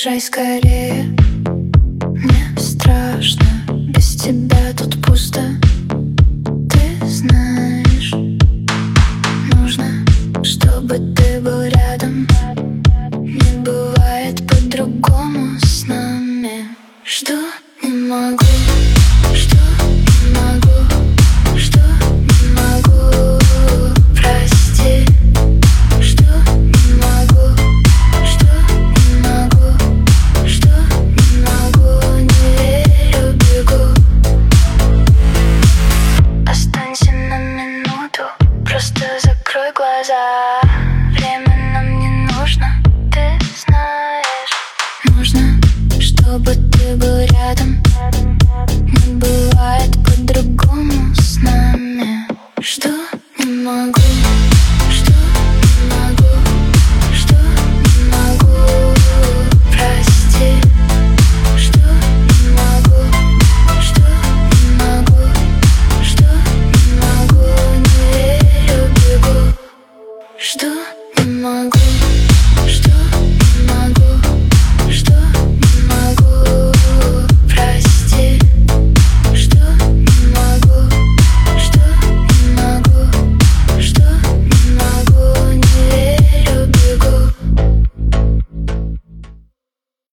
Приезжай скорее, мне страшно, без тебя тут пусто. Ты знаешь, нужно, чтобы ты был рядом. Не бывает по-другому с нами. Жду, не могу, жду, не могу, жду, не могу, прости. Жду, не могу, жду, не могу, жду, не могу, не верю, бегу. Останься на минуту, просто закрой глаза. Время нам не нужно, ты знаешь. Нужно, чтобы ты был рядом. Не бывает по-другому с нами. Жду, не могу.